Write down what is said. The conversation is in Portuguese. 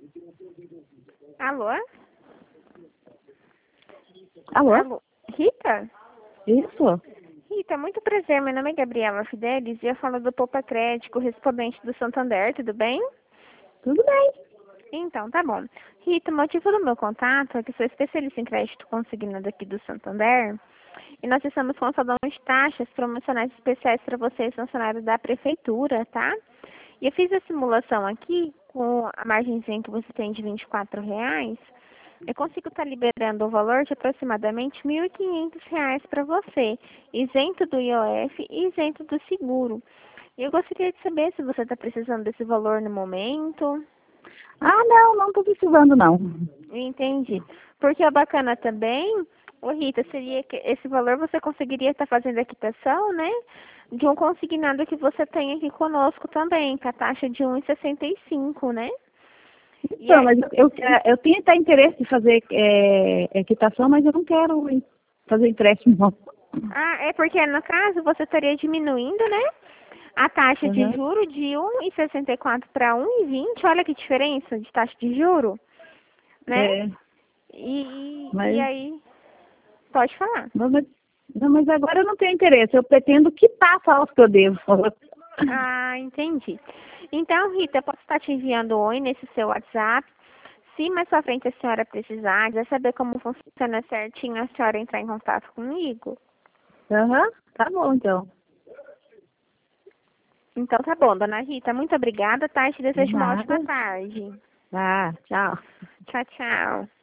Alô? Alô? Alô? Rita? Isso? Rita, muito prazer. Meu nome é Gabriela Fidelis e eu falo do Poupa Crédito, correspondente do Santander, tudo bem? Tudo bem. Então, tá bom. Rita, o motivo do meu contato é que sou especialista em crédito consignado aqui do Santander e nós estamos com salão de taxas promocionais especiais para vocês, funcionários da prefeitura, tá? E eu fiz a simulação aqui com a margenzinha que você tem de R$ 24. Eu consigo estar liberando o valor de aproximadamente R$ 1.500 para você, isento do IOF e isento do seguro. E eu gostaria de saber se você está precisando desse valor no momento. Ah, não estou precisando, não. Entendi. Porque é bacana também, ô Rita, seria que esse valor você conseguiria estar fazendo a quitação, né? De um consignado que você tem aqui conosco também, com a taxa de 1,65, né? E Então, aí, mas eu tenho até interesse de fazer quitação, mas eu não quero fazer empréstimo, não. é porque no caso você estaria diminuindo, né? A taxa de Uhum. juro de 1,64 para 1,20, olha que diferença de taxa de juro, né? É, E mas, aí, pode falar. não, mas, não, mas agora eu não tenho interesse. Eu pretendo quitar só os que eu devo. Ah, entendi. Então, Rita, eu posso estar te enviando um oi nesse seu WhatsApp. Se mais pra frente a senhora precisar, quiser saber como funciona certinho, a senhora entrar em contato comigo. Aham, tá bom, então. Então, tá bom, dona Rita. Muito obrigada, tá? E te De desejo uma ótima nada. tarde. Tá, tchau. Tchau, tchau.